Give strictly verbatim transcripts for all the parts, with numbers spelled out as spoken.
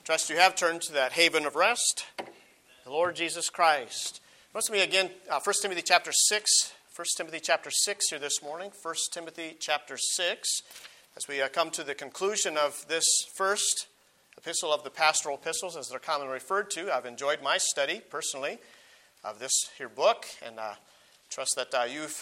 Trust you have turned to that haven of rest, the Lord Jesus Christ. Listen to me again, uh, First Timothy chapter six. First Timothy chapter six here this morning. First Timothy chapter six. As we uh, come to the conclusion of this first epistle of the pastoral epistles, as they're commonly referred to, I've enjoyed my study personally of this here book, and uh, trust that uh, you've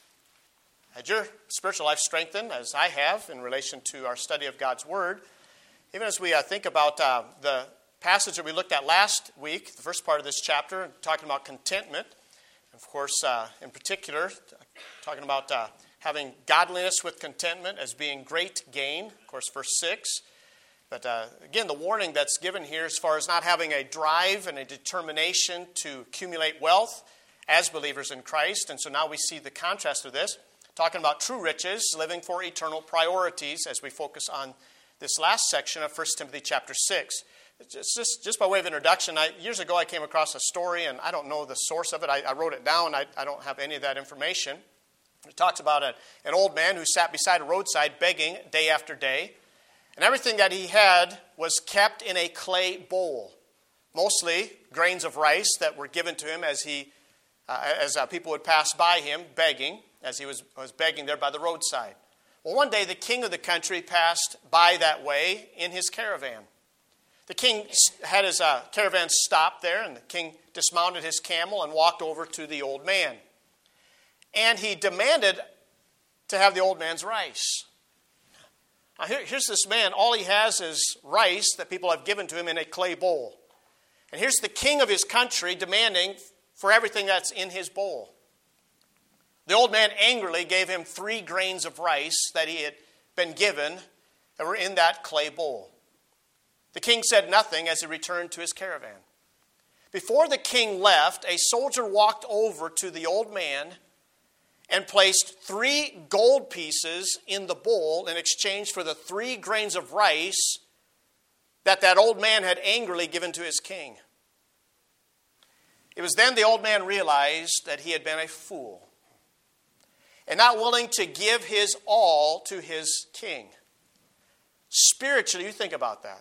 had your spiritual life strengthened, as I have, in relation to our study of God's Word. Even as we uh, think about uh, the passage that we looked at last week, the first part of this chapter, talking about contentment, of course, uh, in particular, talking about uh, having godliness with contentment as being great gain, of course, verse six. But uh, again, the warning that's given here as far as not having a drive and a determination to accumulate wealth as believers in Christ. And so now we see the contrast of this, talking about true riches, living for eternal priorities as we focus on this last section of First Timothy chapter six. Just, just, just by way of introduction, I, years ago I came across a story, and I don't know the source of it. I, I wrote it down. I, I don't have any of that information. It talks about a, an old man who sat beside a roadside begging day after day, and everything that he had was kept in a clay bowl, mostly grains of rice that were given to him as he, uh, as uh, people would pass by him begging, as he was, was begging there by the roadside. Well, one day the king of the country passed by that way in his caravan. The king had his uh, caravan stop there, and the king dismounted his camel and walked over to the old man. And he demanded to have the old man's rice. Now, here, here's this man. All he has is rice that people have given to him in a clay bowl. And here's the king of his country demanding for everything that's in his bowl. The old man angrily gave him three grains of rice that he had been given that were in that clay bowl. The king said nothing as he returned to his caravan. Before the king left, a soldier walked over to the old man and placed three gold pieces in the bowl in exchange for the three grains of rice that that old man had angrily given to his king. It was then the old man realized that he had been a fool and not willing to give his all to his king. Spiritually, you think about that.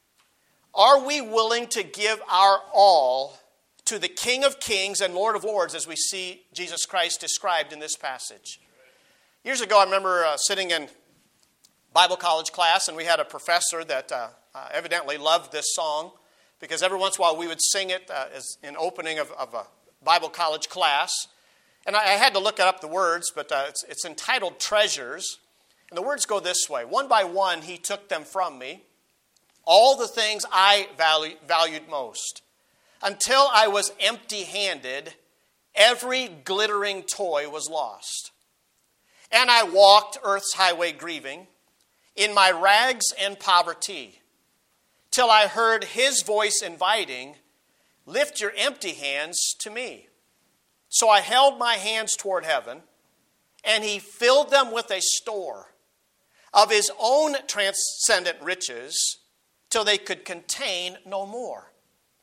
Are we willing to give our all to the King of Kings and Lord of Lords as we see Jesus Christ described in this passage? Years ago, I remember uh, sitting in Bible college class, and we had a professor that uh, uh, evidently loved this song, because every once in a while we would sing it uh, as an opening of, of a Bible college class. And I, I had to look up the words, but uh, it's, it's entitled Treasures. And the words go this way: one by one he took them from me, all the things I value, valued most. Until I was empty-handed, every glittering toy was lost. And I walked earth's highway grieving, in my rags and poverty, till I heard his voice inviting, lift your empty hands to me. So I held my hands toward heaven, and he filled them with a store of his own transcendent riches, till they could contain no more.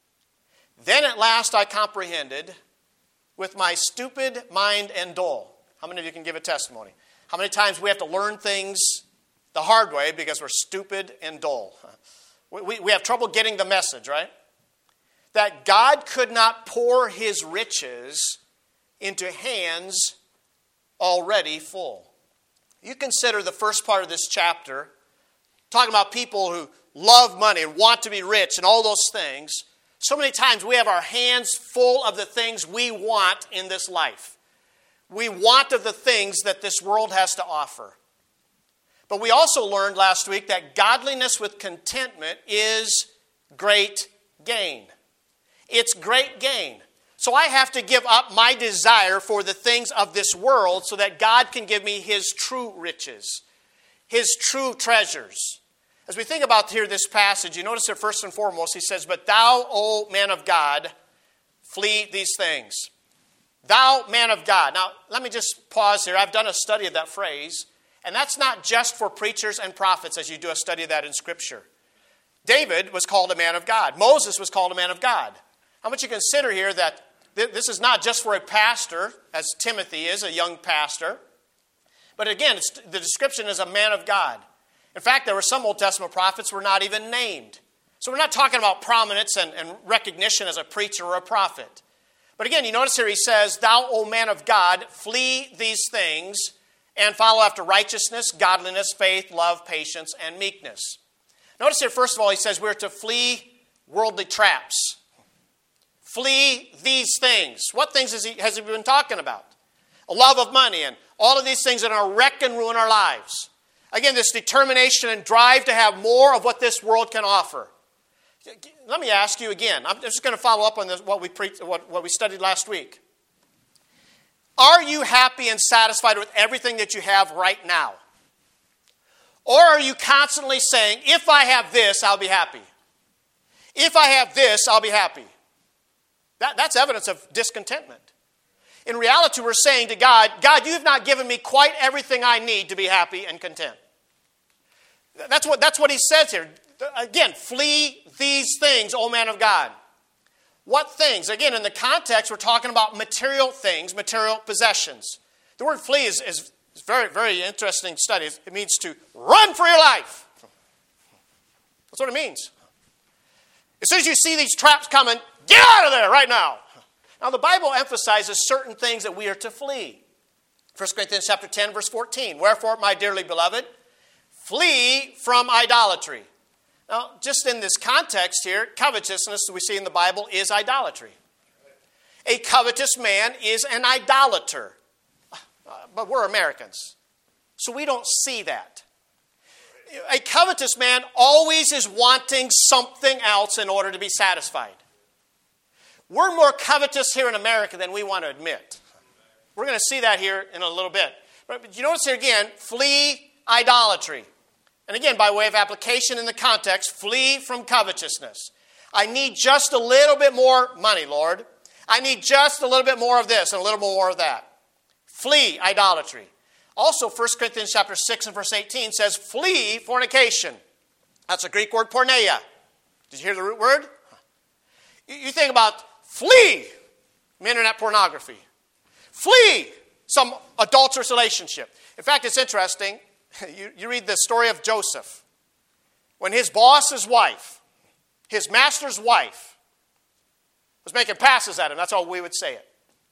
Then at last I comprehended, with my stupid mind and dull. How many of you can give a testimony? How many times we have to learn things the hard way because we're stupid and dull? We, we, we have trouble getting the message, right? That God could not pour his riches into hands already full. You consider the first part of this chapter, talking about people who love money and want to be rich and all those things. So many times we have our hands full of the things we want in this life. We want of the things that this world has to offer. But we also learned last week that godliness with contentment is great gain. It's great gain. So I have to give up my desire for the things of this world so that God can give me his true riches, his true treasures. As we think about here this passage, you notice that first and foremost he says, but thou, O man of God, flee these things. Thou, man of God. Now, let me just pause here. I've done a study of that phrase, and that's not just for preachers and prophets as you do a study of that in Scripture. David was called a man of God. Moses was called a man of God. I want you to consider here that th- this is not just for a pastor, as Timothy is, a young pastor. But again, it's, the description is a man of God. In fact, there were some Old Testament prophets who were not even named. So we're not talking about prominence and, and recognition as a preacher or a prophet. But again, you notice here he says, thou, O man of God, flee these things and follow after righteousness, godliness, faith, love, patience, and meekness. Notice here, first of all, he says we're to flee worldly traps. Flee these things. What things has he, has he been talking about? A love of money and all of these things that are wreck and ruin our lives. Again, this determination and drive to have more of what this world can offer. Let me ask you again. I'm just going to follow up on this, what we pre- what, what we studied last week. Are you happy and satisfied with everything that you have right now? Or are you constantly saying, if I have this, I'll be happy? If I have this, I'll be happy. That, that's evidence of discontentment. In reality, we're saying to God, God, you have not given me quite everything I need to be happy and content. That's what, that's what he says here. Again, flee these things, O man of God. What things? Again, in the context, we're talking about material things, material possessions. The word flee is, is, is very, very interesting study. It means to run for your life. That's what it means. As soon as you see these traps coming, get out of there right now. Now, the Bible emphasizes certain things that we are to flee. First Corinthians chapter ten, verse fourteen. Wherefore, my dearly beloved, flee from idolatry. Now, just in this context here, covetousness that we see in the Bible is idolatry. A covetous man is an idolater. Uh, but we're Americans, so we don't see that. A covetous man always is wanting something else in order to be satisfied. We're more covetous here in America than we want to admit. We're going to see that here in a little bit. But you notice here again, flee idolatry. And again, by way of application in the context, flee from covetousness. I need just a little bit more money, Lord. I need just a little bit more of this and a little more of that. Flee idolatry. Also, First Corinthians chapter six and verse eighteen says, flee fornication. That's a Greek word, porneia. Did you hear the root word? You think about flee internet pornography. Flee some adulterous relationship. In fact, it's interesting. You, you read the story of Joseph. When his boss's wife, his master's wife, was making passes at him. That's how we would say it.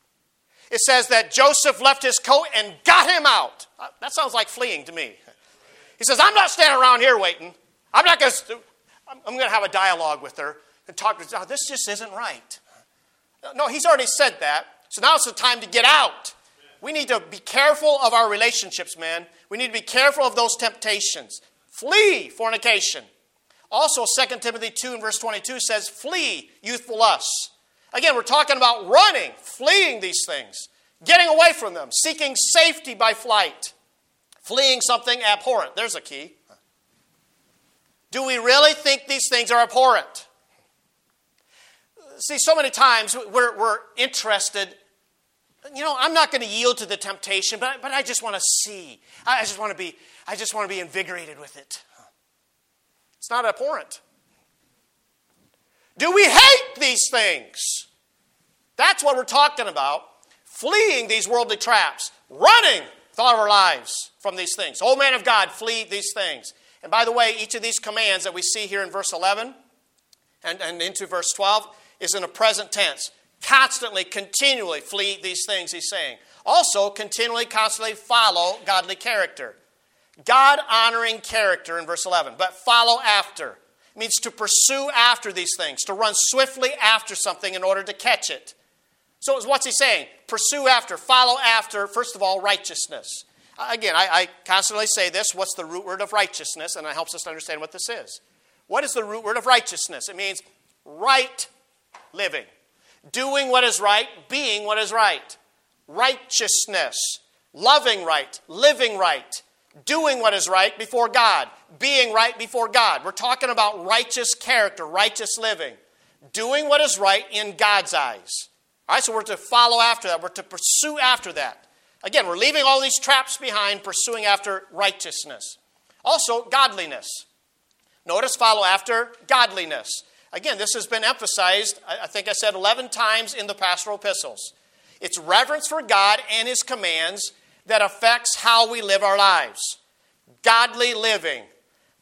It says that Joseph left his coat and got him out. That sounds like fleeing to me. He says, I'm not standing around here waiting. I'm not going to, I'm going to have a dialogue with her and talk to her. Oh, this just isn't right. No, he's already said that. So now it's the time to get out. We need to be careful of our relationships, man. We need to be careful of those temptations. Flee fornication. Also, Second Timothy two and verse twenty-two says, flee youthful lusts. Again, we're talking about running, fleeing these things, getting away from them, seeking safety by flight, fleeing something abhorrent. There's a key. Do we really think these things are abhorrent? See, so many times we're, we're interested. You know, I'm not going to yield to the temptation, but, but I just want to see. I just want to be, I just want to be invigorated with it. It's not abhorrent. Do we hate these things? That's what we're talking about. Fleeing these worldly traps. Running with all of our lives from these things. O man of God, flee these things. And by the way, each of these commands that we see here in verse eleven and, and into verse twelve is in a present tense. Constantly, continually flee these things, he's saying. Also, continually, constantly follow godly character. God-honoring character in verse eleven. But follow after. It means to pursue after these things. To run swiftly after something in order to catch it. So what's he saying? Pursue after, follow after, first of all, righteousness. Again, I, I constantly say this. What's the root word of righteousness? And it helps us to understand what this is. What is the root word of righteousness? It means right living. Doing what is right, being what is right. Righteousness. Loving right. Living right. Doing what is right before God. Being right before God. We're talking about righteous character, righteous living. Doing what is right in God's eyes. All right, so we're to follow after that. We're to pursue after that. Again, we're leaving all these traps behind, pursuing after righteousness. Also, godliness. Notice, follow after godliness. Again, this has been emphasized, I think I said eleven times in the pastoral epistles. It's reverence for God and His commands that affects how we live our lives. Godly living.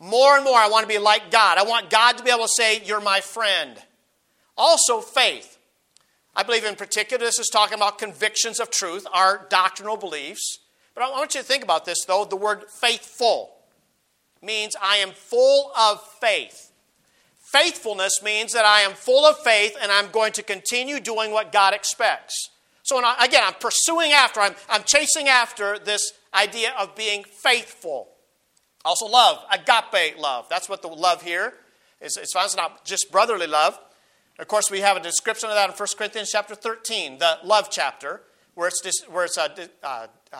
More and more, I want to be like God. I want God to be able to say, you're my friend. Also, faith. I believe in particular, this is talking about convictions of truth, our doctrinal beliefs. But I want you to think about this, though. The word faithful means I am full of faith. Faithfulness means that I am full of faith and I'm going to continue doing what God expects. So when I, again, I'm pursuing after, I'm, I'm chasing after this idea of being faithful. Also love, agape love. That's what the love here is. It's not just brotherly love. Of course, we have a description of that in First Corinthians chapter thirteen, the love chapter, where it's, where it's uh, uh, um,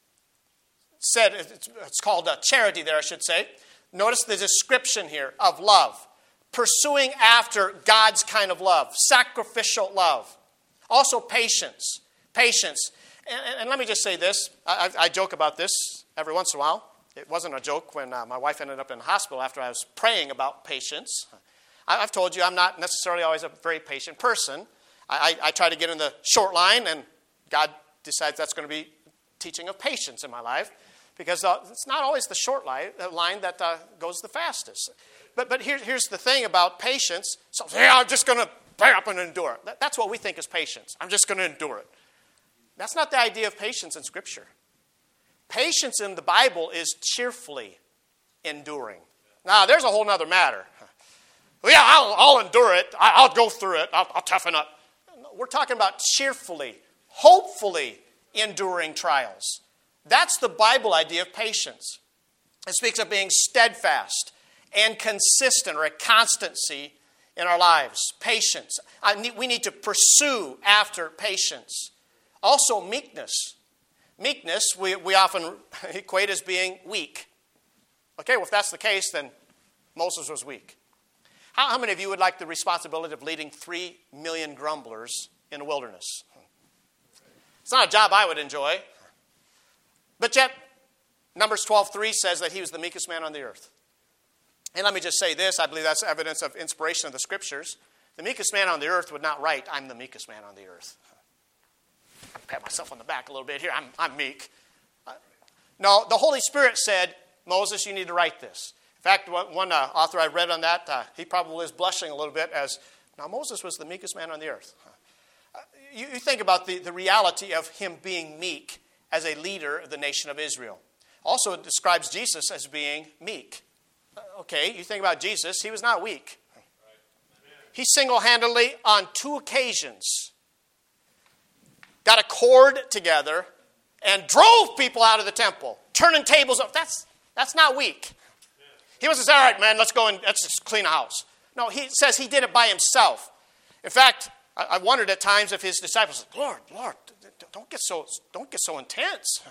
said, it's, it's called uh, charity there, I should say. Notice the description here of love. Pursuing after God's kind of love, sacrificial love. Also patience, patience. And, and let me just say this. I, I joke about this every once in a while. It wasn't a joke when uh, my wife ended up in the hospital after I was praying about patience. I, I've told you I'm not necessarily always a very patient person. I, I, I try to get in the short line, and God decides that's going to be teaching of patience in my life, because uh, it's not always the short line, the line that uh, goes the fastest. But but here, here's the thing about patience. So, yeah, I'm just going to bear up and endure. That, that's what we think is patience. I'm just going to endure it. That's not the idea of patience in Scripture. Patience in the Bible is cheerfully enduring. Now, there's a whole other matter. Well, yeah, I'll, I'll endure it. I, I'll go through it. I'll, I'll toughen up. We're talking about cheerfully, hopefully enduring trials. That's the Bible idea of patience. It speaks of being steadfast and consistent, or a constancy in our lives. Patience. I need, we need to pursue after patience. Also, meekness. Meekness, we, we often equate as being weak. Okay, well, if that's the case, then Moses was weak. How, how many of you would like the responsibility of leading three million grumblers in the wilderness? It's not a job I would enjoy. But yet, Numbers twelve three says that he was the meekest man on the earth. And let me just say this, I believe that's evidence of inspiration of the Scriptures. The meekest man on the earth would not write, I'm the meekest man on the earth. I pat myself on the back a little bit here, I'm, I'm meek. Uh, no, the Holy Spirit said, Moses, you need to write this. In fact, one, one uh, author I read on that, uh, he probably is blushing a little bit as, now Moses was the meekest man on the earth. Uh, you, you think about the, the reality of him being meek as a leader of the nation of Israel. Also, it describes Jesus as being meek. Okay, you think about Jesus, he was not weak. He single-handedly, on two occasions, got a cord together and drove people out of the temple, turning tables up. That's, that's not weak. He wasn't saying, all right, man, let's go and let's just clean a house. No, he says he did it by himself. In fact, I, I wondered at times if his disciples said, Lord, Lord, don't get so, don't get so intense.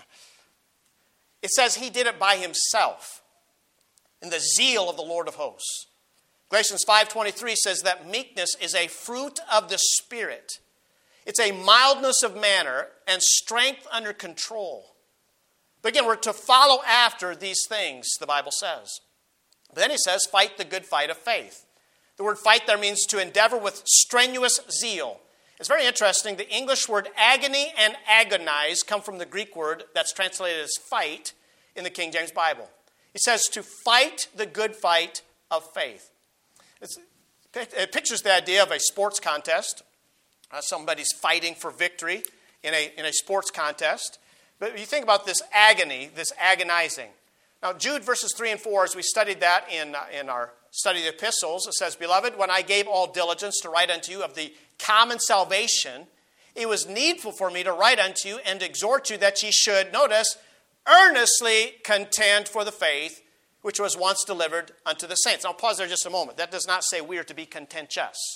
It says he did it by himself in the zeal of the Lord of hosts. Galatians five twenty-three says that meekness is a fruit of the Spirit. It's a mildness of manner and strength under control. But again, we're to follow after these things, the Bible says. But then he says, fight the good fight of faith. The word fight there means to endeavor with strenuous zeal. It's very interesting. The English word agony and agonize come from the Greek word that's translated as fight in the King James Bible. It says to fight the good fight of faith. It's, it pictures the idea of a sports contest. Uh, somebody's fighting for victory in a, in a sports contest. But you think about this agony, this agonizing. Now, Jude verses three and four, as we studied that in, uh, in our study of the epistles, it says, Beloved, when I gave all diligence to write unto you of the common salvation, it was needful for me to write unto you and exhort you that ye should, notice, earnestly contend for the faith which was once delivered unto the saints. Now, I'll pause there just a moment. That does not say we are to be contentious.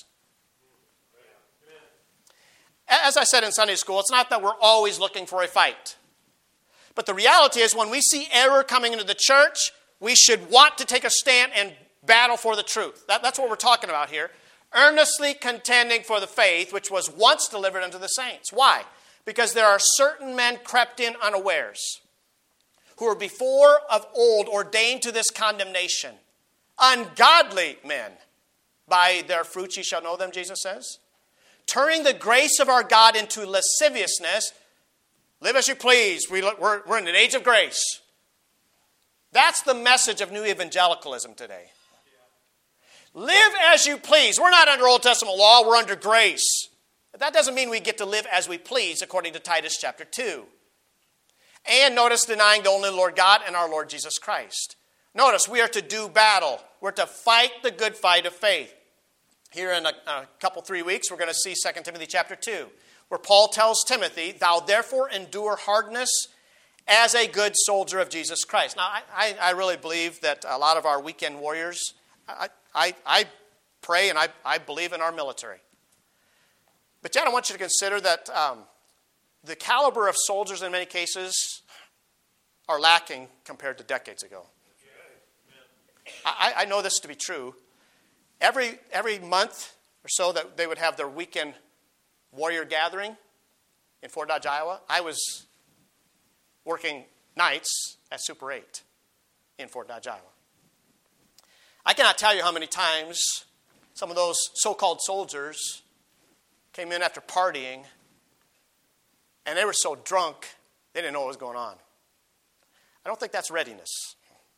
As I said in Sunday school, it's not that we're always looking for a fight. But the reality is when we see error coming into the church, we should want to take a stand and battle for the truth. That, that's what we're talking about here. Earnestly contending for the faith which was once delivered unto the saints. Why? Because there are certain men crept in unawares, who were before of old ordained to this condemnation. Ungodly men. By their fruits ye shall know them, Jesus says. Turning the grace of our God into lasciviousness. Live as you please. We, we're, we're in an age of grace. That's the message of New Evangelicalism today. Live as you please. We're not under Old Testament law, we're under grace. But that doesn't mean we get to live as we please, according to Titus chapter two. And notice, denying the only Lord God and our Lord Jesus Christ. Notice, we are to do battle. We're to fight the good fight of faith. Here in a, a couple, three weeks, we're going to see Second Timothy chapter two, where Paul tells Timothy, thou therefore endure hardness as a good soldier of Jesus Christ. Now, I, I, I really believe that a lot of our weekend warriors, I, I, I pray and I, I believe in our military. But yet I want you to consider that um, the caliber of soldiers in many cases are lacking compared to decades ago. I, I know this to be true. Every, every month or so that they would have their weekend warrior gathering in Fort Dodge, Iowa, I was working nights at Super eight in Fort Dodge, Iowa. I cannot tell you how many times some of those so-called soldiers came in after partying, and they were so drunk, they didn't know what was going on. I don't think that's readiness.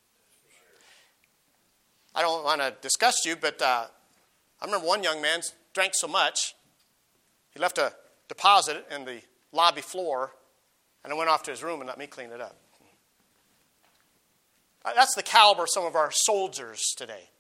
I don't want to disgust you, but uh, I remember one young man drank so much, he left a deposit in the lobby floor, and then went off to his room and let me clean it up. That's the caliber of some of our soldiers today.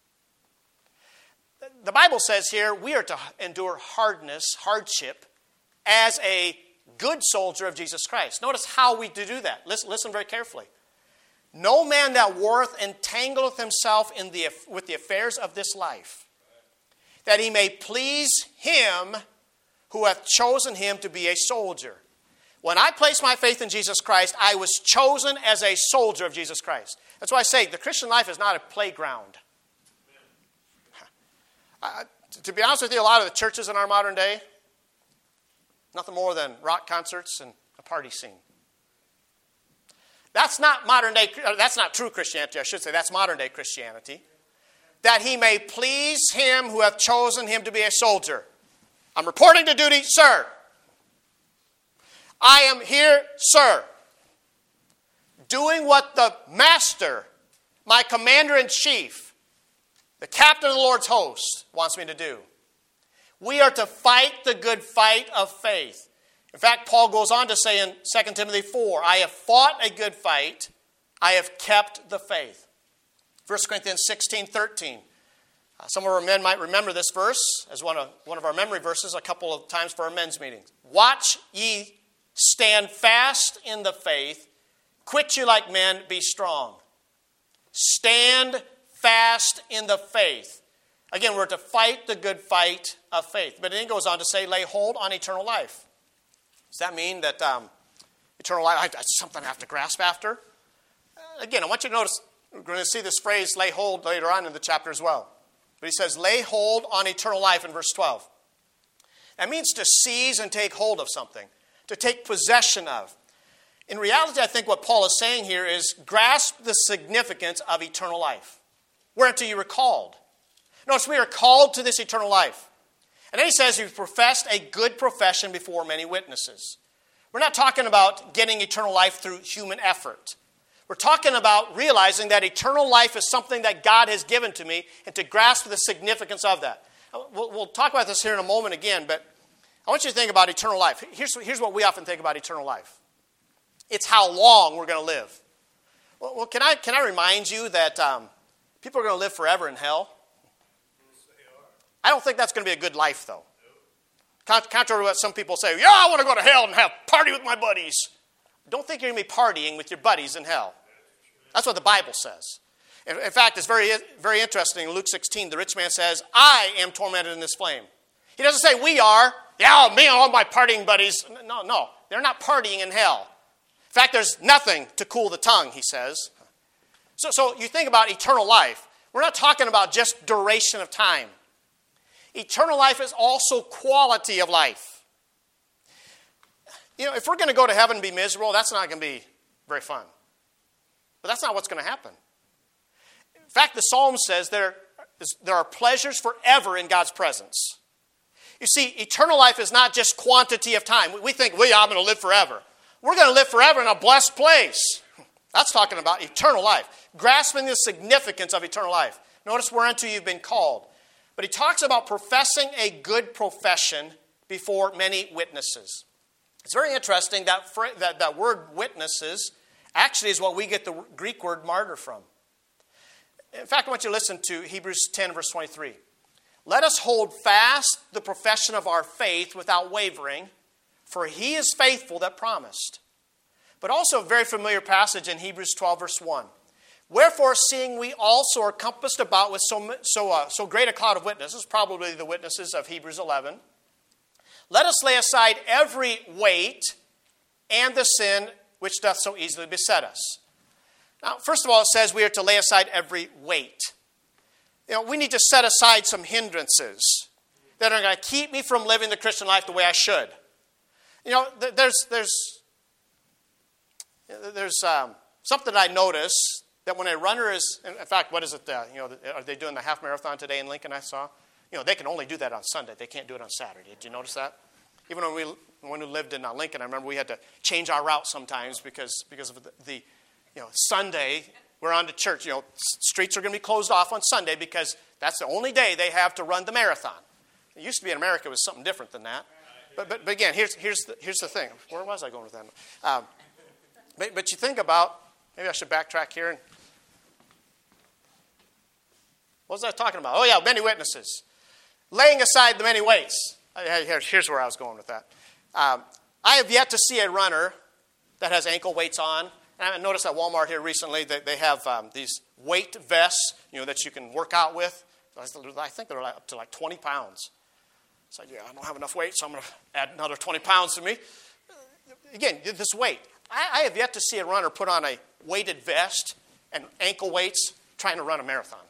The Bible says here we are to endure hardness, hardship, as a good soldier of Jesus Christ. Notice how we do that. Listen, listen very carefully. No man that warreth entangleth himself in the, with the affairs of this life, that he may please him who hath chosen him to be a soldier. When I placed my faith in Jesus Christ, I was chosen as a soldier of Jesus Christ. That's why I say the Christian life is not a playground. I, to be honest with you, a lot of the churches in our modern day, nothing more than rock concerts and a party scene. That's not modern day, that's not true Christianity, I should say. That's modern day Christianity. That he may please him who hath chosen him to be a soldier. I'm reporting to duty, sir. I am here, sir, doing what the master, my commander-in-chief, the captain of the Lord's host, wants me to do. We are to fight the good fight of faith. In fact, Paul goes on to say in Second Timothy four, I have fought a good fight, I have kept the faith. First Corinthians sixteen thirteen. Uh, some of our men might remember this verse as one of, one of our memory verses a couple of times for our men's meetings. Watch ye stand fast in the faith, quit you like men, be strong. Stand fast in the faith. Again, we're to fight the good fight of faith. But then he goes on to say, lay hold on eternal life. Does that mean that um, eternal life is something I have to grasp after? Uh, again, I want you to notice, we're going to see this phrase, lay hold, later on in the chapter as well. But he says, lay hold on eternal life in verse twelve. That means to seize and take hold of something, to take possession of. In reality, I think what Paul is saying here is grasp the significance of eternal life, whereunto you were called. Notice we are called to this eternal life. And then he says you've professed a good profession before many witnesses. We're not talking about getting eternal life through human effort. We're talking about realizing that eternal life is something that God has given to me and to grasp the significance of that. We'll, we'll talk about this here in a moment again, but I want you to think about eternal life. Here's, here's what we often think about eternal life. It's how long we're going to live. Well, well, can I, can I remind you that um, people are going to live forever in hell? I don't think that's going to be a good life, though. Contrary to what some people say, yeah, I want to go to hell and have party with my buddies. Don't think you're going to be partying with your buddies in hell. That's what the Bible says. In, in fact, it's very, very interesting. In Luke sixteen, the rich man says, I am tormented in this flame. He doesn't say, we are. Yeah, me and all my partying buddies. No, no. They're not partying in hell. In fact, there's nothing to cool the tongue, he says. So, so you think about eternal life. We're not talking about just duration of time. Eternal life is also quality of life. You know, if we're going to go to heaven and be miserable, that's not going to be very fun. But that's not what's going to happen. In fact, the Psalm says there, is, there are pleasures forever in God's presence. You see, eternal life is not just quantity of time. We think, well, yeah, I'm going to live forever. We're going to live forever in a blessed place. That's talking about eternal life. Grasping the significance of eternal life. Notice whereunto you've been called. But he talks about professing a good profession before many witnesses. It's very interesting that, that that word witnesses actually is what we get the Greek word martyr from. In fact, I want you to listen to Hebrews ten, verse twenty-three. Let us hold fast the profession of our faith without wavering, for he is faithful that promised. But also a very familiar passage in Hebrews twelve, verse one. Wherefore, seeing we also are compassed about with so, so, uh, so great a cloud of witnesses, probably the witnesses of Hebrews eleven, let us lay aside every weight and the sin which doth so easily beset us. Now, first of all, it says we are to lay aside every weight. You know, we need to set aside some hindrances that are going to keep me from living the Christian life the way I should. You know, there's there's there's um, something I notice that when a runner is, in fact, what is it? Uh, you know, are they doing the half marathon today in Lincoln? I saw. You know, they can only do that on Sunday. They can't do it on Saturday. Did you notice that? Even when we when we lived in uh, Lincoln, I remember we had to change our route sometimes because because of the, the you know Sunday we're on to church. You know, streets are going to be closed off on Sunday because that's the only day they have to run the marathon. It used to be in America it was something different than that. But but, but again, here's here's the, here's the thing. Where was I going with that? Um, but, but you think about, maybe I should backtrack here. And, what was I talking about? Oh yeah, many witnesses. Laying aside the many weights. Here's where I was going with that. Um, I have yet to see a runner that has ankle weights on. And I noticed at Walmart here recently that they have um, these weight vests, you know, that you can work out with. I think they're up to like twenty pounds. So yeah, I don't have enough weight, so I'm going to add another twenty pounds to me. Again, this weight. I, I have yet to see a runner put on a weighted vest and ankle weights trying to run a marathon.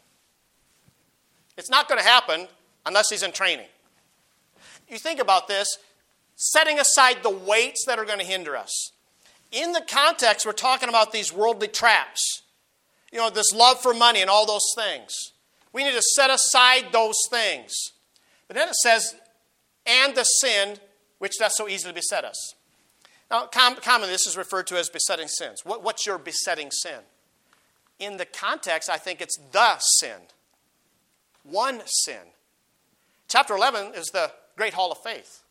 It's not going to happen unless he's in training. You think about this, setting aside the weights that are going to hinder us. In the context, we're talking about these worldly traps. You know, this love for money and all those things. We need to set aside those things. But then it says, and the sin which doth so easily beset us. Now, com- commonly this is referred to as besetting sins. What, what's your besetting sin? In the context, I think it's the sin. One sin. Chapter eleven is the Great Hall of Faith.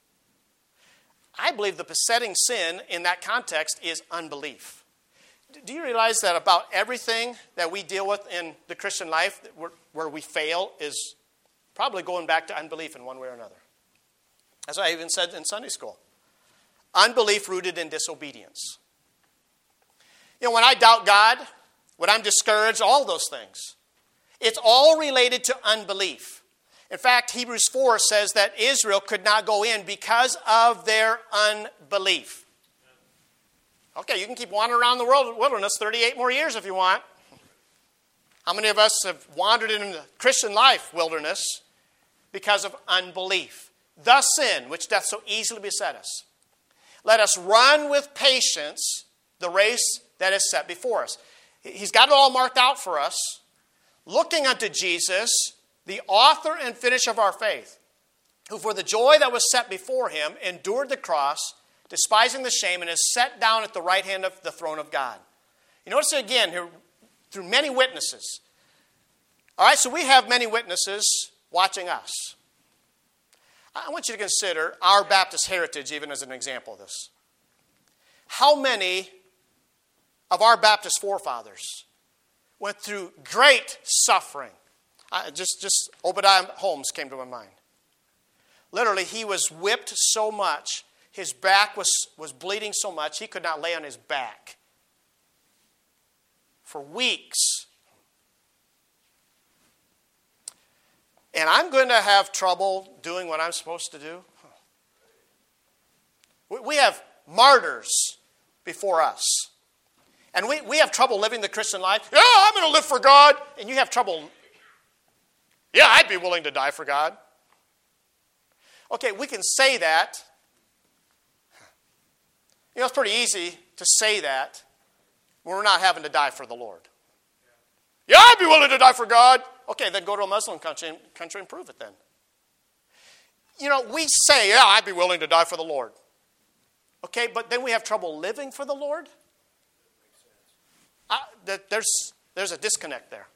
I believe the besetting sin in that context is unbelief. Do you realize that about everything that we deal with in the Christian life where, where we fail is probably going back to unbelief in one way or another? As I even said in Sunday school. Unbelief rooted in disobedience. You know, when I doubt God, when I'm discouraged, all those things, it's all related to unbelief. In fact, Hebrews four says that Israel could not go in because of their unbelief. Okay, you can keep wandering around the world, wilderness thirty-eight more years if you want. How many of us have wandered in the Christian life wilderness because of unbelief? The sin which doth so easily beset us. Let us run with patience the race that is set before us. He's got it all marked out for us. Looking unto Jesus, the author and finisher of our faith, who for the joy that was set before him endured the cross, despising the shame, and is set down at the right hand of the throne of God. You notice it again here, through many witnesses. All right, so we have many witnesses watching us. I want you to consider our Baptist heritage even as an example of this. How many of our Baptist forefathers went through great suffering? I, just, just Obadiah Holmes came to my mind. Literally, he was whipped so much, his back was, was bleeding so much, he could not lay on his back for weeks. And I'm going to have trouble doing what I'm supposed to do. We have martyrs before us. And we, we have trouble living the Christian life. Yeah, I'm going to live for God. And you have trouble. Yeah, I'd be willing to die for God. Okay, we can say that. You know, it's pretty easy to say that when we're not having to die for the Lord. Yeah, I'd be willing to die for God. Okay, then go to a Muslim country, country and prove it then. You know, we say, yeah, I'd be willing to die for the Lord. Okay, but then we have trouble living for the Lord? I, there's, there's a disconnect there.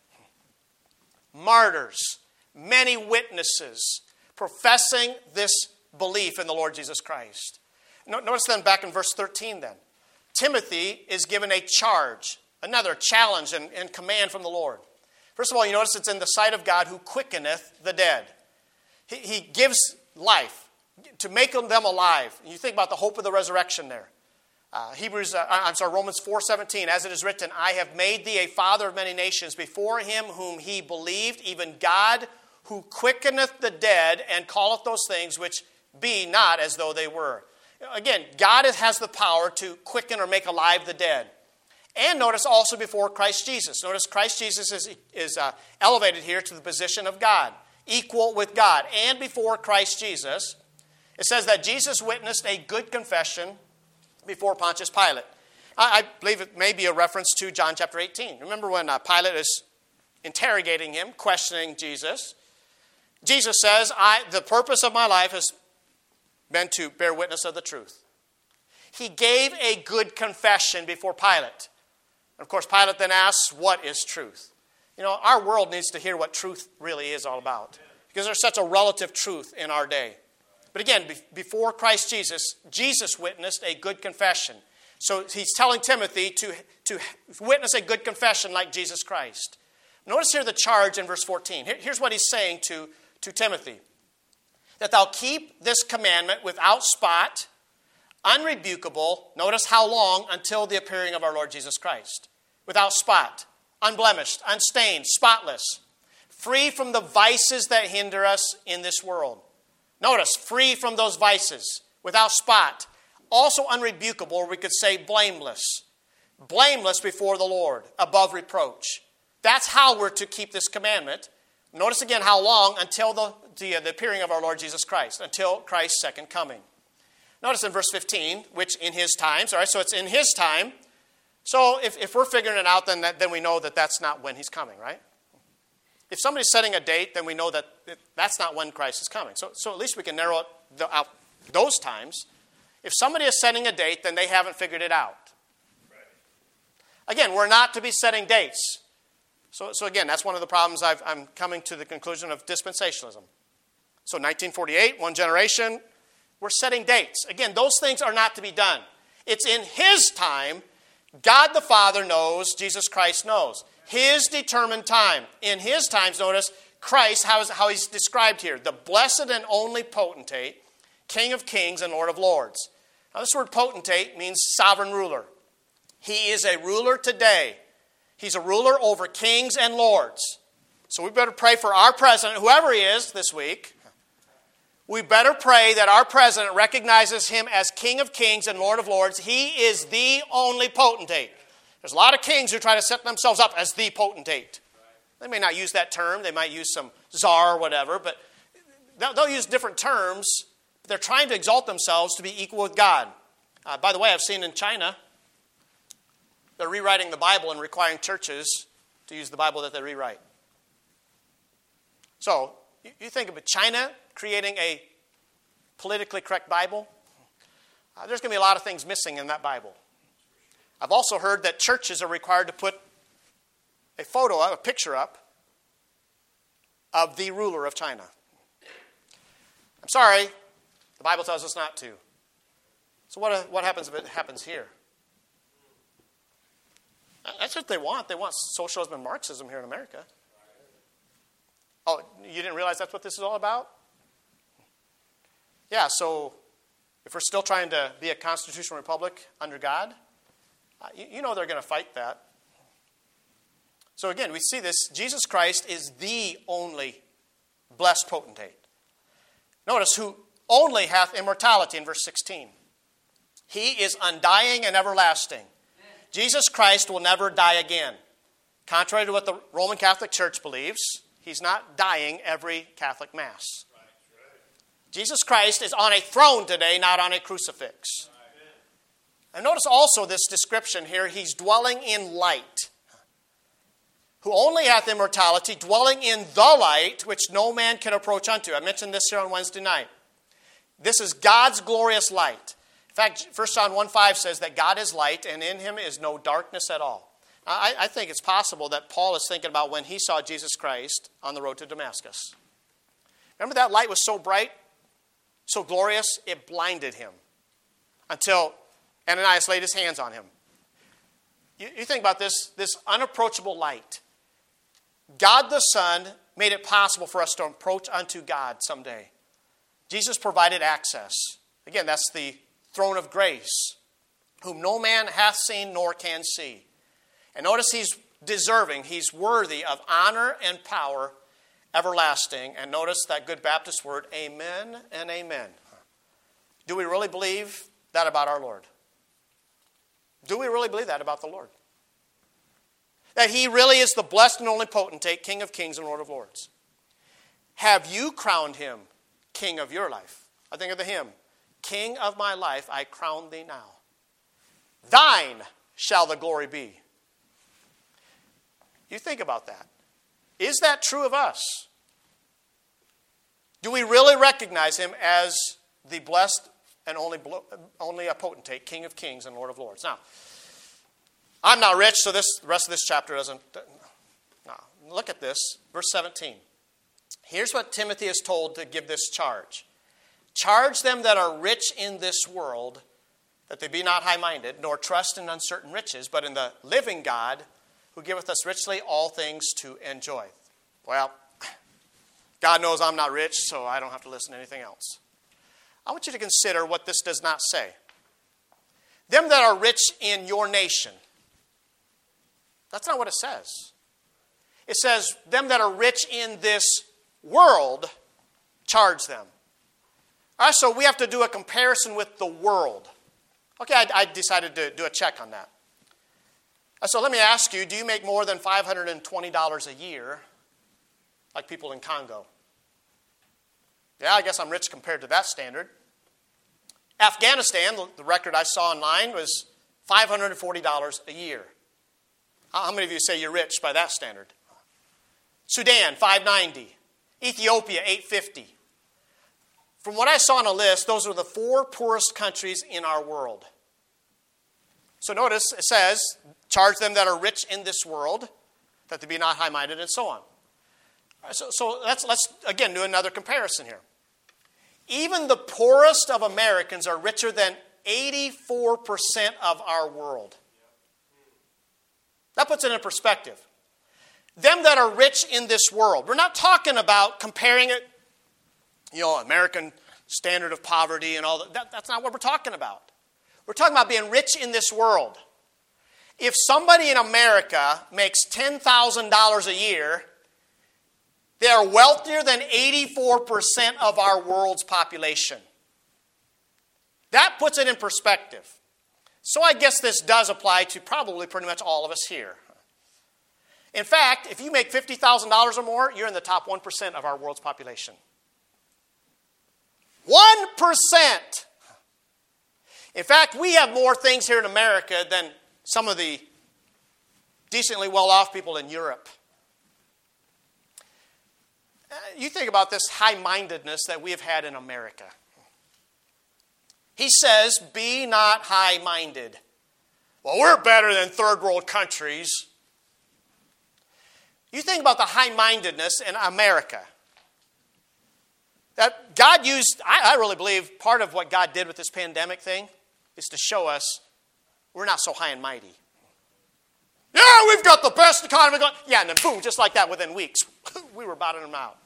Martyrs, many witnesses professing this belief in the Lord Jesus Christ. Notice then back in verse thirteen then. Timothy is given a charge, another challenge and, and command from the Lord. First of all, you notice it's in the sight of God who quickeneth the dead. He, he gives life to make them alive. You think about the hope of the resurrection there. Uh, Hebrews, uh, I'm sorry, Romans four seventeen, as it is written, I have made thee a father of many nations before him whom he believed, even God who quickeneth the dead and calleth those things which be not as though they were. Again, God has the power to quicken or make alive the dead. And notice also before Christ Jesus. Notice Christ Jesus is, is uh, elevated here to the position of God, equal with God. And before Christ Jesus, it says that Jesus witnessed a good confession before Pontius Pilate. I, I believe it may be a reference to John chapter eighteen. Remember when uh, Pilate is interrogating him, questioning Jesus. Jesus says, I, the purpose of my life has been to bear witness of the truth. He gave a good confession before Pilate. And of course, Pilate then asks, what is truth? You know, our world needs to hear what truth really is all about. Because there's such a relative truth in our day. But again, be- before Christ Jesus, Jesus witnessed a good confession. So he's telling Timothy to, to witness a good confession like Jesus Christ. Notice here the charge in verse fourteen. Here, here's what he's saying to, to Timothy. That thou keep this commandment without spot, unrebukable, notice how long, until the appearing of our Lord Jesus Christ. Without spot, unblemished, unstained, spotless, free from the vices that hinder us in this world. Notice, free from those vices, without spot, also unrebukable, or we could say blameless. Blameless before the Lord, above reproach. That's how we're to keep this commandment. Notice again how long, until the, the, the appearing of our Lord Jesus Christ, until Christ's second coming. Notice in verse fifteen, which in his times, all right, so it's in his time. So if, if we're figuring it out, then, that, then we know that that's not when he's coming, right? If somebody's setting a date, then we know that that's not when Christ is coming. So, so at least we can narrow it the, out those times. If somebody is setting a date, then they haven't figured it out. Again, we're not to be setting dates. So, so again, that's one of the problems I've, I'm coming to the conclusion of dispensationalism. So nineteen forty-eight, one generation, we're setting dates. Again, those things are not to be done. It's in his time. God the Father knows, Jesus Christ knows. His determined time. In his times, notice, Christ, how, is, how he's described here. The blessed and only potentate, King of kings and Lord of lords. Now this word potentate means sovereign ruler. He is a ruler today. He's a ruler over kings and lords. So we better pray for our president, whoever he is this week. We better pray that our president recognizes him as King of kings and Lord of lords. He is the only potentate. There's a lot of kings who try to set themselves up as the potentate. They may not use that term. They might use some czar or whatever, but they'll, they'll use different terms. They're trying to exalt themselves to be equal with God. Uh, by the way, I've seen in China, they're rewriting the Bible and requiring churches to use the Bible that they rewrite. So, you, you think about China creating a politically correct Bible. Uh, there's going to be a lot of things missing in that Bible. I've also heard that churches are required to put a photo, a picture up of the ruler of China. I'm sorry, the Bible tells us not to. So what, what happens if it happens here? That's what they want. They want socialism and Marxism here in America. Oh, you didn't realize that's what this is all about? Yeah, so if we're still trying to be a constitutional republic under God, uh, you, you know they're going to fight that. So again, we see this. Jesus Christ is the only blessed potentate. Notice, who only hath immortality in verse sixteen. He is undying and everlasting. Jesus Christ will never die again. Contrary to what the Roman Catholic Church believes, he's not dying every Catholic Mass. Right, right. Jesus Christ is on a throne today, not on a crucifix. Right. And notice also this description here, he's dwelling in light. Who only hath immortality, dwelling in the light, which no man can approach unto. I mentioned this here on Wednesday night. This is God's glorious light. In fact, First John one five says that God is light, and in him is no darkness at all. I, I think it's possible that Paul is thinking about when he saw Jesus Christ on the road to Damascus. Remember that light was so bright, so glorious, it blinded him until Ananias laid his hands on him. You, you think about this, this unapproachable light. God the Son made it possible for us to approach unto God someday. Jesus provided access. Again, that's the throne of grace, whom no man hath seen nor can see. And notice he's deserving, he's worthy of honor and power everlasting. And notice that good Baptist word, amen and amen. Do we really believe that about our Lord? Do we really believe that about the Lord? That he really is the blessed and only potentate, King of kings and Lord of lords. Have you crowned him King of your life? I think of the hymn, King of my life, I crown thee now. Thine shall the glory be. You think about that. Is that true of us? Do we really recognize him as the blessed and only, only a potentate, King of kings and Lord of lords? Now, I'm not rich, so this the rest of this chapter doesn't. No, look at this, verse seventeen. Here's what Timothy is told to give this charge. Charge them that are rich in this world, that they be not high-minded, nor trust in uncertain riches, but in the living God, who giveth us richly all things to enjoy. Well, God knows I'm not rich, so I don't have to listen to anything else. I want you to consider what this does not say. Them that are rich in your nation. That's not what it says. It says, them that are rich in this world, charge them. All right, so we have to do a comparison with the world. Okay, I, I decided to do a check on that. So let me ask you, do you make more than five hundred twenty dollars a year, like people in Congo? Yeah, I guess I'm rich compared to that standard. Afghanistan, the record I saw online, was five hundred forty dollars a year. How many of you say you're rich by that standard? Sudan, five hundred ninety dollars. Ethiopia, eight hundred fifty dollars. From what I saw on a list, those are the four poorest countries in our world. So notice it says, charge them that are rich in this world, that they be not high-minded, and so on. So, so let's, let's, again, do another comparison here. Even the poorest of Americans are richer than eighty-four percent of our world. That puts it in perspective. Them that are rich in this world. We're not talking about comparing it, you know, American standard of poverty and all that. that. That's not what we're talking about. We're talking about being rich in this world. If somebody in America makes ten thousand dollars a year, they are wealthier than eighty-four percent of our world's population. That puts it in perspective. So I guess this does apply to probably pretty much all of us here. In fact, if you make fifty thousand dollars or more, you're in the top one percent of our world's population. one percent! In fact, we have more things here in America than some of the decently well-off people in Europe. You think about this high-mindedness that we have had in America. He says, be not high-minded. Well, we're better than third world countries. You think about the high-mindedness in America. That God used, I, I really believe part of what God did with this pandemic thing is to show us we're not so high and mighty. Yeah, we've got the best economy going. Yeah, and then boom, just like that within weeks, we were bottoming them out.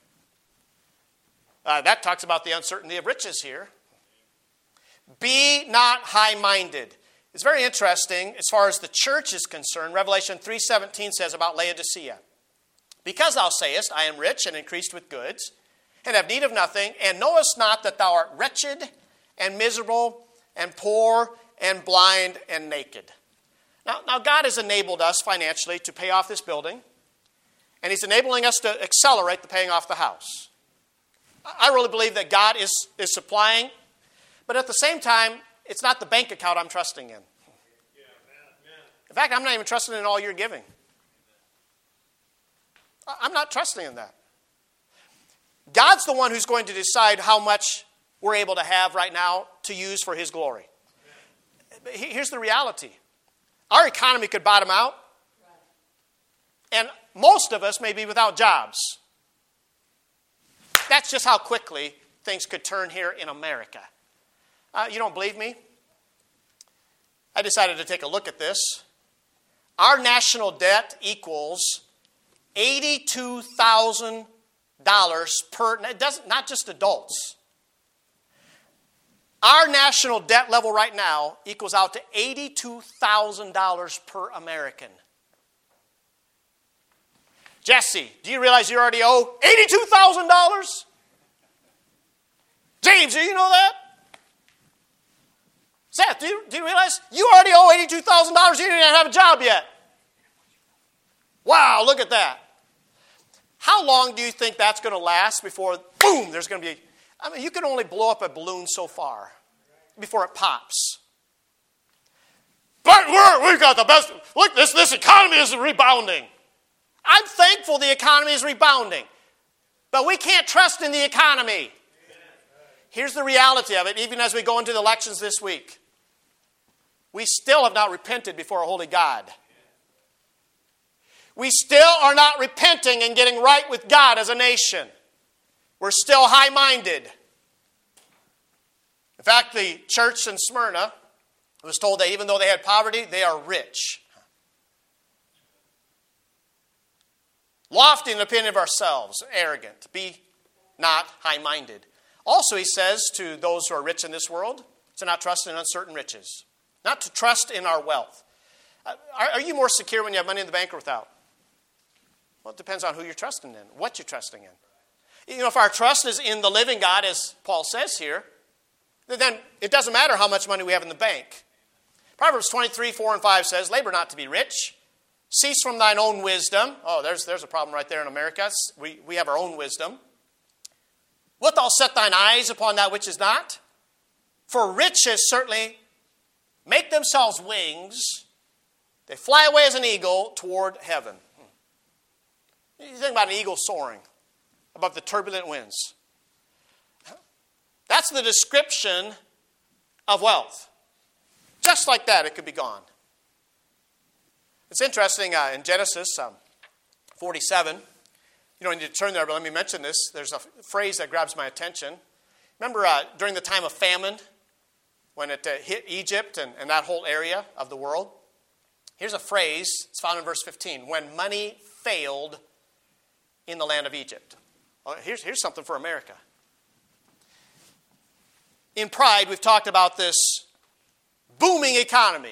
Uh, that talks about the uncertainty of riches here. Be not high-minded. It's very interesting as far as the church is concerned. Revelation three seventeen says about Laodicea, because thou sayest, I am rich and increased with goods, and have need of nothing, and knowest not that thou art wretched and miserable and poor and blind and naked. Now, now God has enabled us financially to pay off this building, and he's enabling us to accelerate the paying off the house. I really believe that God is, is supplying, but at the same time, it's not the bank account I'm trusting in. In fact, I'm not even trusting in all you're giving. I'm not trusting in that. God's the one who's going to decide how much we're able to have right now to use for his glory. But here's the reality. Our economy could bottom out, And most of us may be without jobs. That's just how quickly things could turn here in America. Uh, you don't believe me? I decided to take a look at this. Our national debt equals eighty-two thousand dollars per, it doesn't, not just adults. Our national debt level right now equals out to eighty-two thousand dollars per American. Jesse, do you realize you already owe eighty-two thousand dollars? James, do you know that? Seth, do you, do you realize you already owe eighty-two thousand dollars? You didn't even have a job yet. Wow, look at that. How long do you think that's going to last before, boom, there's going to be, I mean, you can only blow up a balloon so far before it pops. But we're, we've got the best, look, this, this economy is rebounding. I'm thankful the economy is rebounding. But we can't trust in the economy. Here's the reality of it, even as we go into the elections this week. We still have not repented before a holy God. We still are not repenting and getting right with God as a nation. We're still high-minded. In fact, the church in Smyrna was told that even though they had poverty, they are rich. Lofty in the opinion of ourselves, arrogant. Be not high-minded. Also, he says to those who are rich in this world, to not trust in uncertain riches. Not to trust in our wealth. Are, are you more secure when you have money in the bank or without? Well, it depends on who you're trusting in, what you're trusting in. You know, if our trust is in the living God, as Paul says here, then it doesn't matter how much money we have in the bank. Proverbs twenty-three, four and five says, labor not to be rich. Cease from thine own wisdom. Oh, there's, there's a problem right there in America. We, we have our own wisdom. Wilt thou set thine eyes upon that which is not? For riches certainly make themselves wings. They fly away as an eagle toward heaven. You think about an eagle soaring above the turbulent winds. That's the description of wealth. Just like that, it could be gone. It's interesting, uh, in Genesis um, forty-seven, you don't need to turn there, but let me mention this. There's a phrase that grabs my attention. Remember uh, during the time of famine, when it uh, hit Egypt and, and that whole area of the world? Here's a phrase, it's found in verse fifteen. When money failed in the land of Egypt. Well, here's, here's something for America. In Pride, we've talked about this booming economy.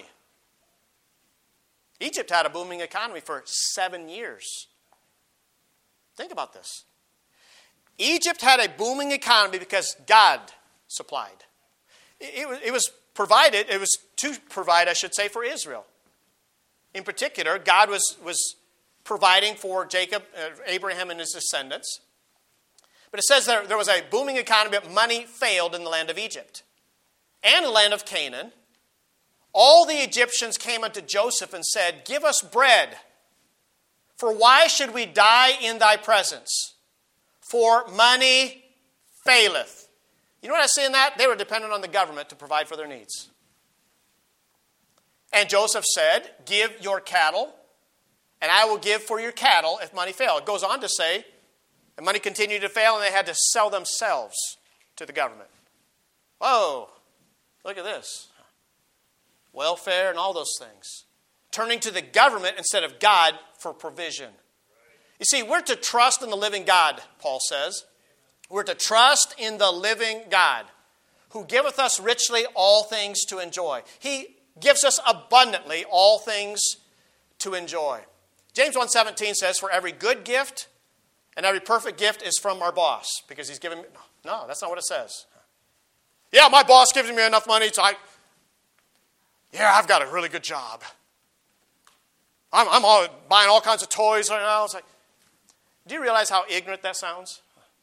Egypt had a booming economy for seven years. Think about this. Egypt had a booming economy because God supplied. It, it, it was provided, it was to provide, I should say, for Israel. In particular, God was, was providing for Jacob, uh, Abraham, and his descendants. But it says that there was a booming economy, but money failed in the land of Egypt and the land of Canaan. All the Egyptians came unto Joseph and said, give us bread, for why should we die in thy presence? For money faileth. You know what I see in that? They were dependent on the government to provide for their needs. And Joseph said, give your cattle, and I will give for your cattle if money fail. It goes on to say, the money continued to fail, and they had to sell themselves to the government. Whoa, look at this. Welfare and all those things. Turning to the government instead of God for provision. You see, we're to trust in the living God, Paul says. We're to trust in the living God, who giveth us richly all things to enjoy. He gives us abundantly all things to enjoy. James one seventeen says, for every good gift and every perfect gift is from our boss, because he's given me... No, that's not what it says. Yeah, my boss gives me enough money, so I... Yeah, I've got a really good job. I'm, I'm all, buying all kinds of toys right now. It's like, do you realize how ignorant that sounds?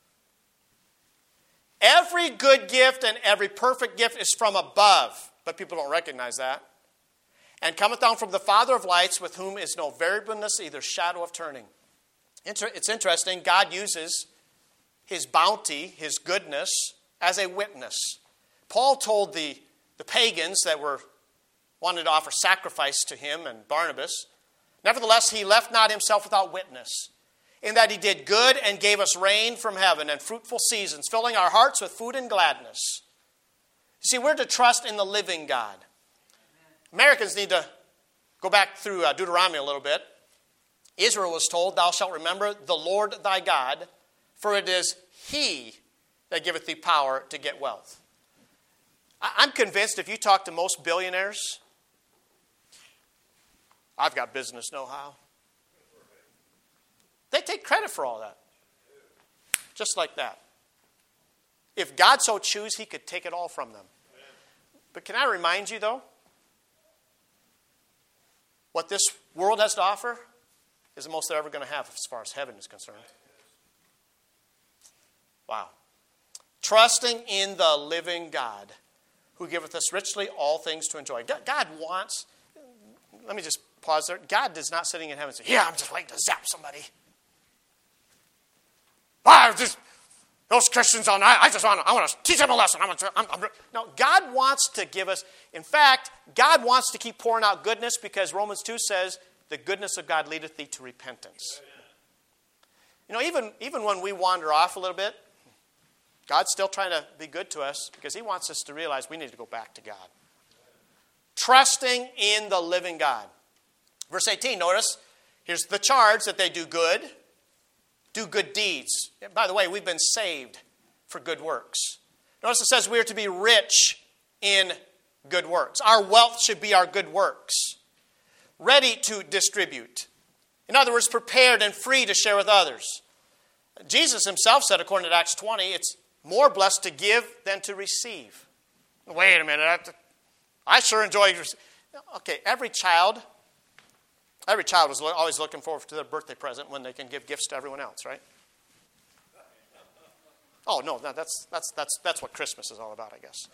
Every good gift and every perfect gift is from above, but people don't recognize that. And cometh down from the Father of lights, with whom is no variableness, either shadow of turning. It's interesting, God uses his bounty, his goodness, as a witness. Paul told the, the pagans that were wanted to offer sacrifice to him and Barnabas, Nevertheless, he left not himself without witness, in that he did good and gave us rain from heaven and fruitful seasons, filling our hearts with food and gladness. You see, we're to trust in the living God. Americans need to go back through uh, Deuteronomy a little bit. Israel was told, thou shalt remember the Lord thy God, for it is he that giveth thee power to get wealth. I- I'm convinced if you talk to most billionaires, I've got business know-how. They take credit for all that. Just like that. If God so choose, he could take it all from them. But can I remind you, though, what this world has to offer is the most they're ever going to have as far as heaven is concerned. Wow. Trusting in the living God, who giveth us richly all things to enjoy. God wants, let me just pause there. God is not sitting in heaven and saying, yeah, I'm just waiting to zap somebody. Ah, just, those Christians, on, I, I just want to, I want to teach them a lesson. I'm, I'm, I'm, no, God wants to give us, in fact, God wants to keep pouring out goodness because Romans two says, the goodness of God leadeth thee to repentance. You know, even, even when we wander off a little bit, God's still trying to be good to us because he wants us to realize we need to go back to God. Trusting in the living God. Verse eighteen, notice, here's the charge that they do good. Do good deeds. By the way, we've been saved for good works. Notice it says we are to be rich in good works. Our wealth should be our good works. Ready to distribute. In other words, prepared and free to share with others. Jesus himself said, according to Acts twenty, it's more blessed to give than to receive. Wait a minute. I sure enjoy... Okay, every child... Every child is always looking forward to their birthday present when they can give gifts to everyone else, right? Oh, no, that's that's that's that's what Christmas is all about, I guess.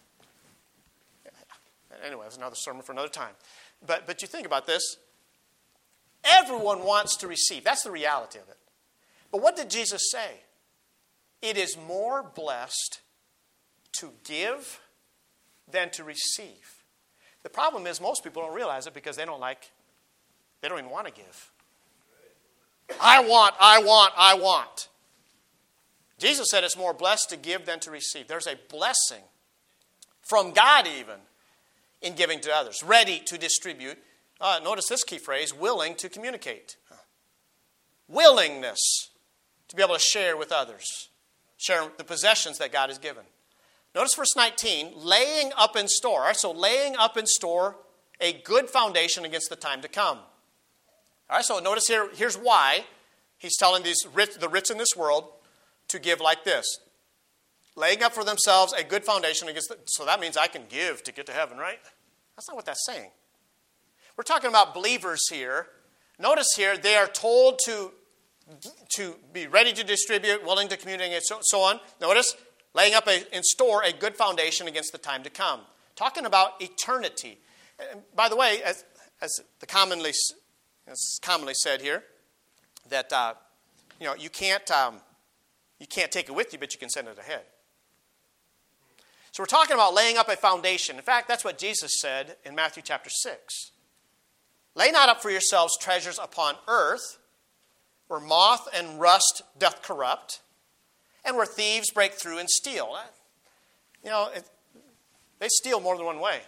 Anyway, that's another sermon for another time. But but you think about this. Everyone wants to receive. That's the reality of it. But what did Jesus say? It is more blessed to give than to receive. The problem is most people don't realize it because they don't like They don't even want to give. I want, I want, I want. Jesus said it's more blessed to give than to receive. There's a blessing from God even in giving to others. Ready to distribute. Uh, notice this key phrase, willing to communicate. Willingness to be able to share with others. Share the possessions that God has given. Notice verse nineteen, laying up in store. All right, so laying up in store a good foundation against the time to come. All right, so notice here, here's why he's telling these rich, the rich in this world to give like this. Laying up for themselves a good foundation against the, so that means I can give to get to heaven, right? That's not what that's saying. We're talking about believers here. Notice here, they are told to, to be ready to distribute, willing to communicate, so, so on. Notice, laying up a, in store a good foundation against the time to come. Talking about eternity. And by the way, as, as the commonly It's commonly said here that uh, you know you can't um, you can't take it with you, but you can send it ahead. So we're talking about laying up a foundation. In fact, that's what Jesus said in Matthew chapter six. Lay not up for yourselves treasures upon earth, where moth and rust doth corrupt, and where thieves break through and steal. You know, it, they steal more than one way.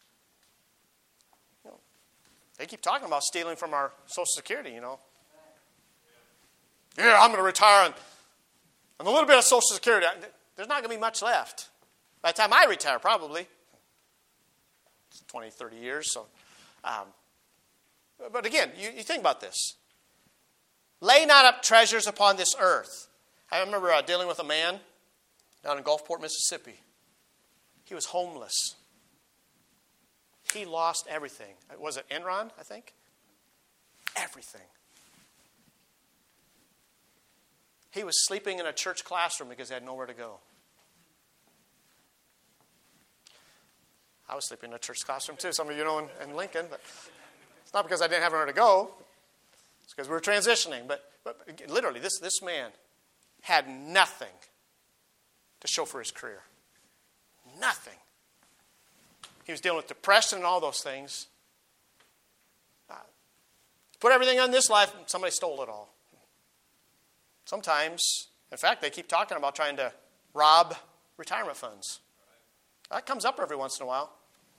They keep talking about stealing from our Social Security, you know. Yeah, I'm going to retire on, on a little bit of Social Security. There's not going to be much left. By the time I retire, probably. twenty, thirty years. So, um, But again, you, you think about this. Lay not up treasures upon this earth. I remember uh, dealing with a man down in Gulfport, Mississippi. He was homeless. He lost everything. Was it Enron, I think? Everything. He was sleeping in a church classroom because he had nowhere to go. I was sleeping in a church classroom too. Some of you know in, in Lincoln, but it's not because I didn't have anywhere to go. It's because we were transitioning. But, but literally, this, this man had nothing to show for his career. Nothing. He was dealing with depression and all those things. Uh, Put everything on this life, and somebody stole it all. Sometimes, in fact, they keep talking about trying to rob retirement funds. That comes up every once in a while.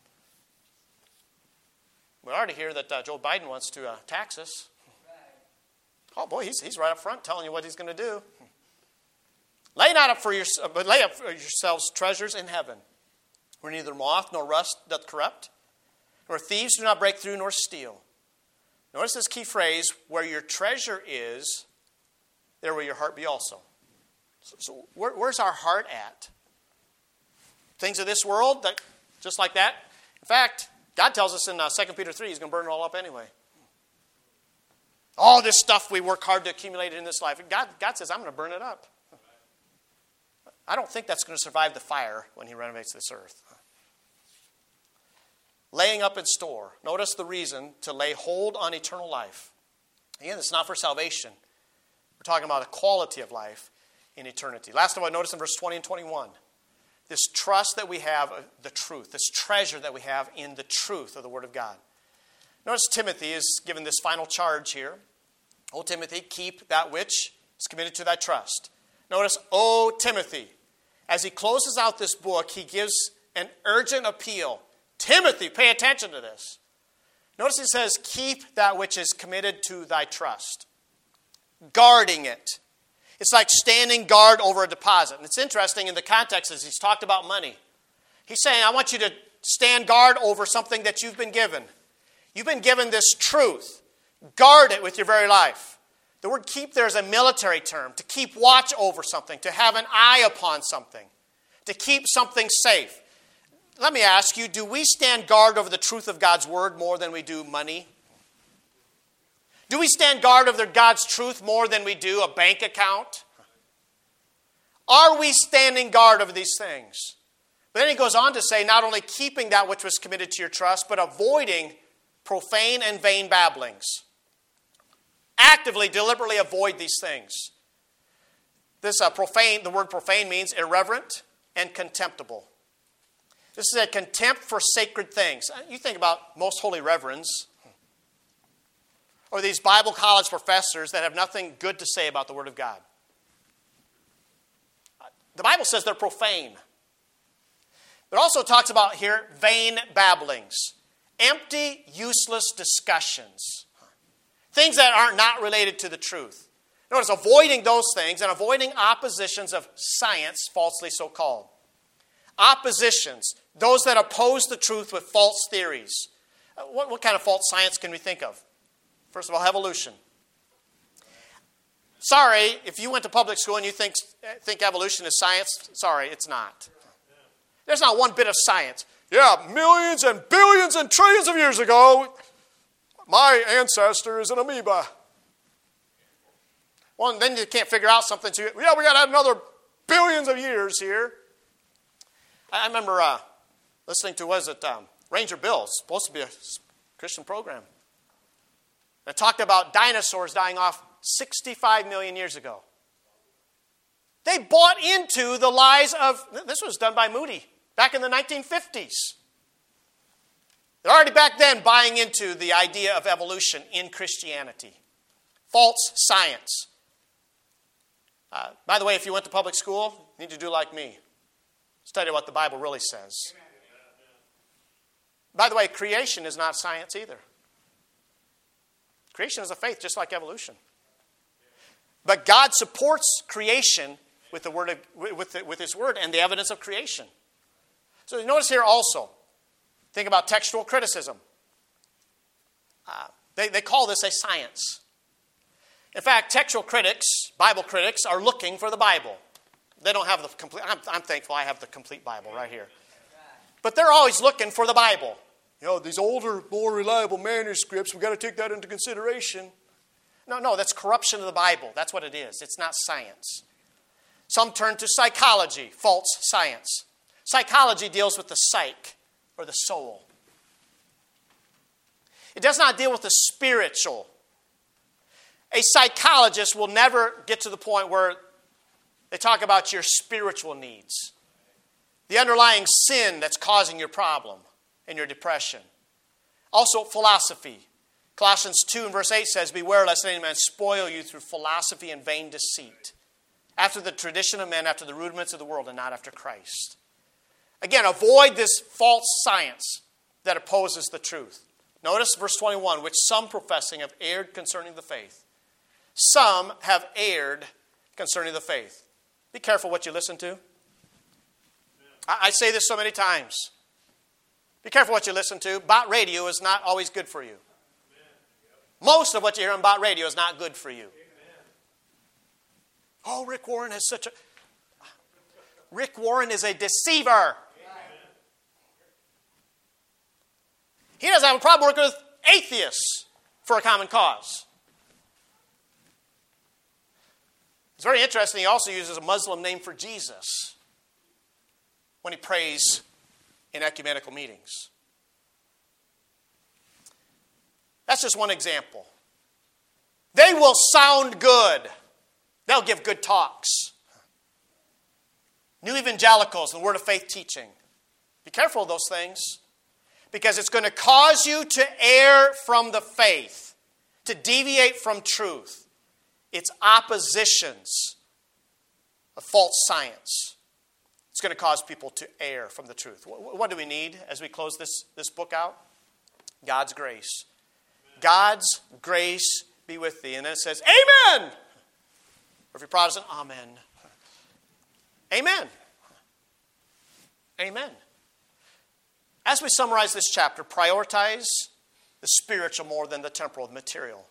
We already hear that uh, Joe Biden wants to uh, tax us. Oh boy, he's he's right up front telling you what he's going to do. Lay not up for your, but lay up for yourselves treasures in heaven, where neither moth nor rust doth corrupt, nor thieves do not break through nor steal. Notice this key phrase: where your treasure is, there will your heart be also. So, so where, where's our heart at? Things of this world, that, just like that. In fact, God tells us in uh, Second Peter three, He's going to burn it all up anyway. All this stuff we work hard to accumulate in this life. God, God says, I'm going to burn it up. I don't think that's going to survive the fire when He renovates this earth. Laying up in store. Notice the reason to lay hold on eternal life. Again, it's not for salvation. We're talking about a quality of life in eternity. Last of all, notice in verse twenty and twenty-one. This trust that we have of the truth. This treasure that we have in the truth of the Word of God. Notice Timothy is given this final charge here. O Timothy, keep that which is committed to thy trust. Notice, O Timothy. As he closes out this book, he gives an urgent appeal. Timothy, pay attention to this. Notice he says, keep that which is committed to thy trust. Guarding it. It's like standing guard over a deposit. And it's interesting in the context as he's talked about money. He's saying, I want you to stand guard over something that you've been given. You've been given this truth. Guard it with your very life. The word keep there is a military term. To keep watch over something. To have an eye upon something. To keep something safe. Let me ask you, do we stand guard over the truth of God's word more than we do money? Do we stand guard over God's truth more than we do a bank account? Are we standing guard over these things? But then he goes on to say, not only keeping that which was committed to your trust, but avoiding profane and vain babblings. Actively, deliberately avoid these things. This uh, profane, the word profane means irreverent and contemptible. This is a contempt for sacred things. You think about most holy reverends, or these Bible college professors that have nothing good to say about the Word of God. The Bible says they're profane. But it also talks about here vain babblings. Empty, useless discussions. Things that are not related to the truth. Notice, avoiding those things and avoiding oppositions of science, falsely so called. Oppositions, those that oppose the truth with false theories. What, what kind of false science can we think of? First of all, evolution. Sorry, if you went to public school and you think, think evolution is science, sorry, it's not. There's not one bit of science. Yeah, millions and billions and trillions of years ago, my ancestor is an amoeba. Well, and then you can't figure out something. So you, yeah, we got to have another billions of years here. I remember uh, listening to, what is it, um, Ranger Bill. It's supposed to be a Christian program. It talked about dinosaurs dying off sixty-five million years ago. They bought into the lies of, this was done by Moody back in the nineteen fifties. They're already back then buying into the idea of evolution in Christianity. False science. Uh, by the way, if you went to public school, you need to do like me. Study what the Bible really says. By the way, creation is not science either. Creation is a faith, just like evolution. But God supports creation with the word of, with, the, with His word and the evidence of creation. So notice here also, think about textual criticism. Uh, they, they call this a science. In fact, textual critics, Bible critics, are looking for the Bible. They don't have the complete, I'm, I'm thankful I have the complete Bible right here. But they're always looking for the Bible. You know, these older, more reliable manuscripts, we've got to take that into consideration. No, no, that's corruption of the Bible. That's what it is. It's not science. Some turn to psychology, false science. Psychology deals with the psyche, or the soul. It does not deal with the spiritual. A psychologist will never get to the point where they talk about your spiritual needs. The underlying sin that's causing your problem and your depression. Also, philosophy. Colossians two and verse eight says, beware lest any man spoil you through philosophy and vain deceit, after the tradition of men, after the rudiments of the world, and not after Christ. Again, avoid this false science that opposes the truth. Notice verse twenty-one, which some professing have erred concerning the faith. Some have erred concerning the faith. Be careful what you listen to. I, I say this so many times. Be careful what you listen to. Bot radio is not always good for you. Most of what you hear on Bot radio is not good for you. Oh, Rick Warren has such a... Rick Warren is a deceiver. He doesn't have a problem working with atheists for a common cause. It's very interesting. He also uses a Muslim name for Jesus when he prays in ecumenical meetings. That's just one example. They will sound good. They'll give good talks. New evangelicals, the Word of Faith teaching. Be careful of those things, because it's going to cause you to err from the faith, to deviate from truth. It's oppositions of false science. It's going to cause people to err from the truth. What do we need as we close this, this book out? God's grace. God's grace be with thee. And then it says, amen. Or if you're Protestant, amen. Amen. Amen. As we summarize this chapter, prioritize the spiritual more than the temporal, the material.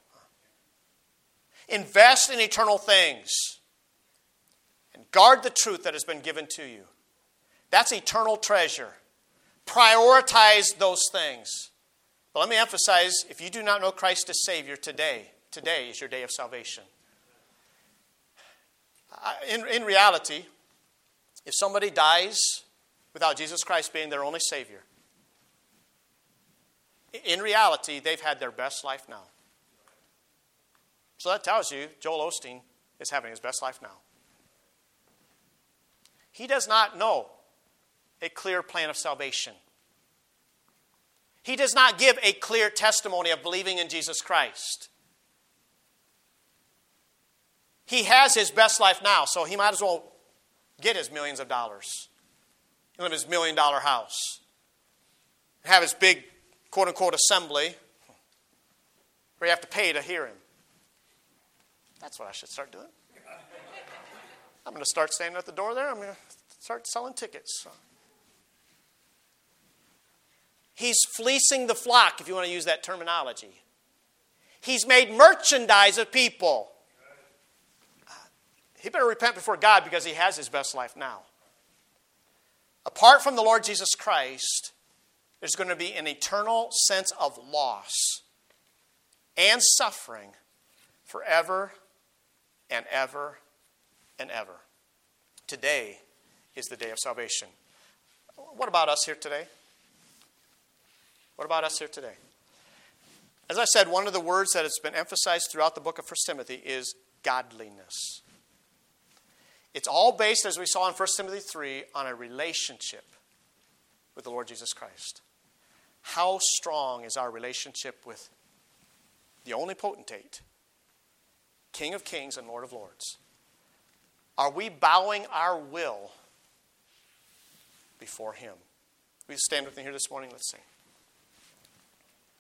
Invest in eternal things. And guard the truth that has been given to you. That's eternal treasure. Prioritize those things. But let me emphasize, if you do not know Christ as Savior today, today is your day of salvation. In, in reality, if somebody dies without Jesus Christ being their only Savior, in reality, they've had their best life now. So that tells you Joel Osteen is having his best life now. He does not know a clear plan of salvation. He does not give a clear testimony of believing in Jesus Christ. He has his best life now, so he might as well get his millions of dollars. Live in his million dollar house. Have his big quote-unquote assembly where you have to pay to hear him. That's what I should start doing. I'm going to start standing at the door there. I'm going to start selling tickets. He's fleecing the flock, if you want to use that terminology. He's made merchandise of people. He better repent before God because he has his best life now. Apart from the Lord Jesus Christ, there's going to be an eternal sense of loss and suffering forever and ever and ever. Today is the day of salvation. What about us here today? What about us here today? As I said, one of the words that has been emphasized throughout the book of First Timothy is godliness. It's all based, as we saw in First Timothy three, on a relationship with the Lord Jesus Christ. How strong is our relationship with the only potentate, King of kings and Lord of lords? Are we bowing our will before him? Will you stand with me here this morning? Let's sing.